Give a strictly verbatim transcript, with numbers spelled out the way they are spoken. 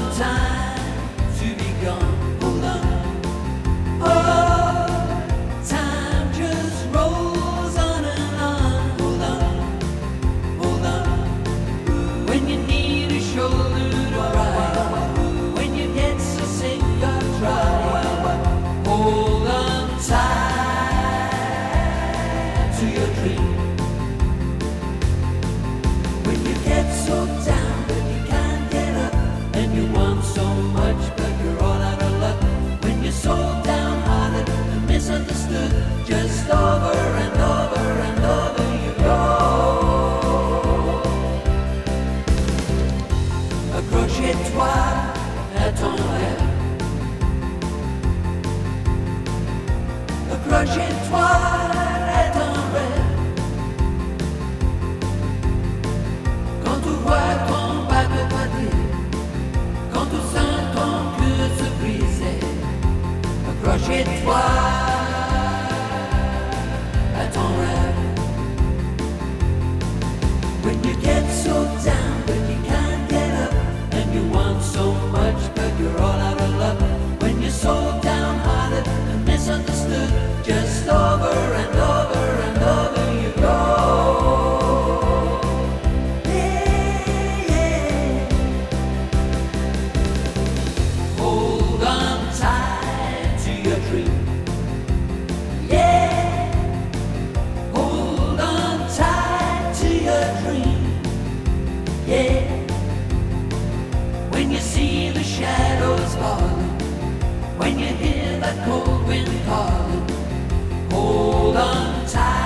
on time to be gone. Hold on, hold on. Time just rolls on and on. Hold on, hold on. When you need a shoulder to cry, when you get so sick of trying, hold on tight to your dream. When you get so down that you can't get up, and you want so much but you're all out of luck, when you're so downhearted and misunderstood, just over and over and over you go. Accrochez-toi à ton rêve. Accrochez-toi à ton rêve. Quand tu vois ton bateau partir, quand tu sens ton cœur se briser, accrochez-toi à ton rêve. When you get so down but you can't get up, and you want so much but you're all out of luck, when you're so downhearted and misunderstood, just over and over and over you go. Yeah, yeah. Hold on tight to your dream. Yeah. Hold on tight to your dream. Yeah. When you see the shadows falling, when you hear that cold wind calling, hold on tight.